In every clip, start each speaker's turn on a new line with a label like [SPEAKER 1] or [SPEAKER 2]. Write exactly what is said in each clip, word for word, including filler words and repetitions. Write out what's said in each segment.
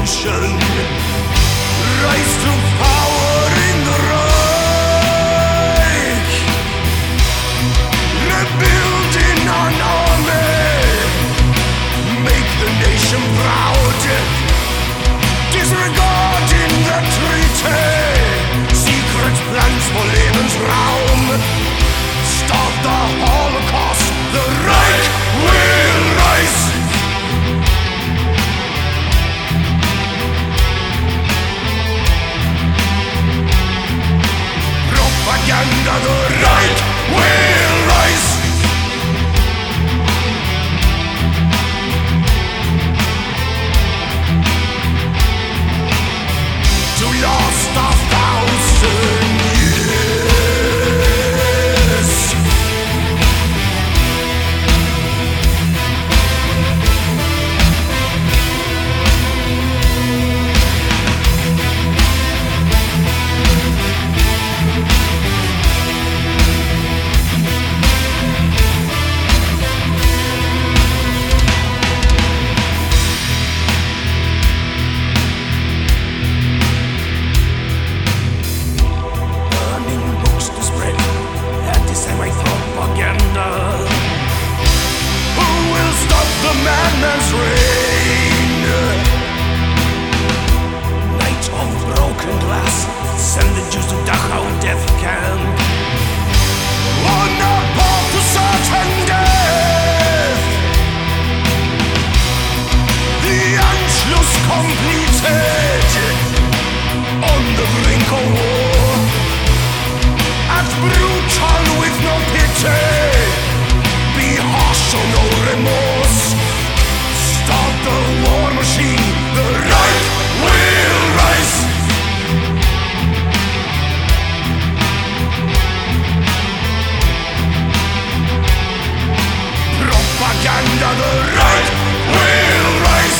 [SPEAKER 1] revolution. Rise to power in the Reich. Rebuilding an army. Make the nation proud. Disregarding the treaty. Secret plans for Lebensraum. Stop the Holocaust. The Reich will rise. Propaganda, the Reich will rise. To last a thousand years. Madman's reign. Night of broken glass. Send the Jews to Dachau death camp. On a path to certain death. The Anschluss completed. On the brink of war. As brutal with no pity. Be harsh, show no remorse. Stop the war machine, the Reich will rise. Propaganda, the Reich will rise.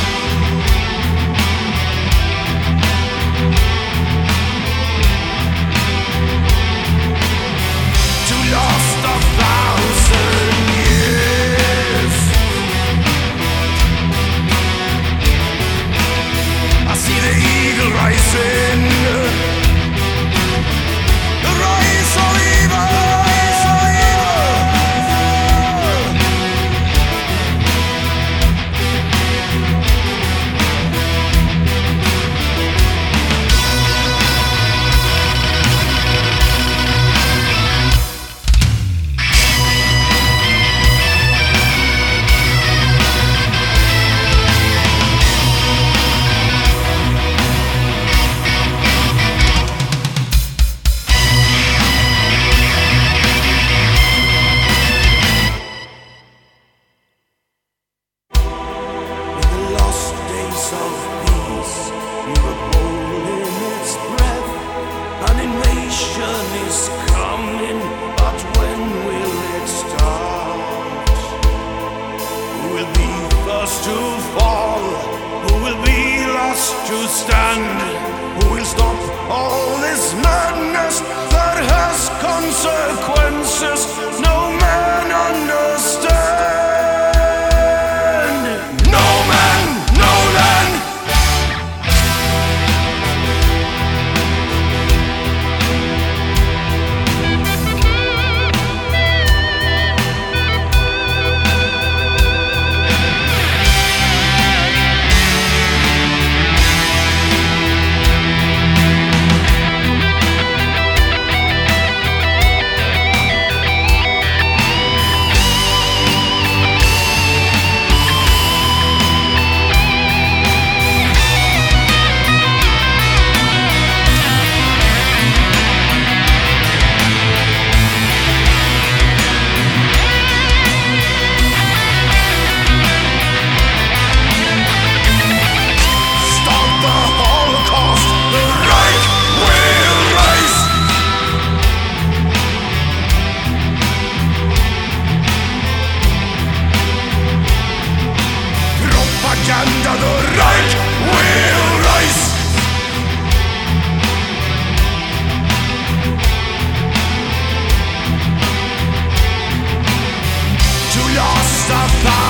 [SPEAKER 1] To last a thousand years. See the eagle rising. The rise of evil. To stand, who will stop all this madness that has consequences no man understand. No man, no land. Propaganda, the Reich will rise. To last a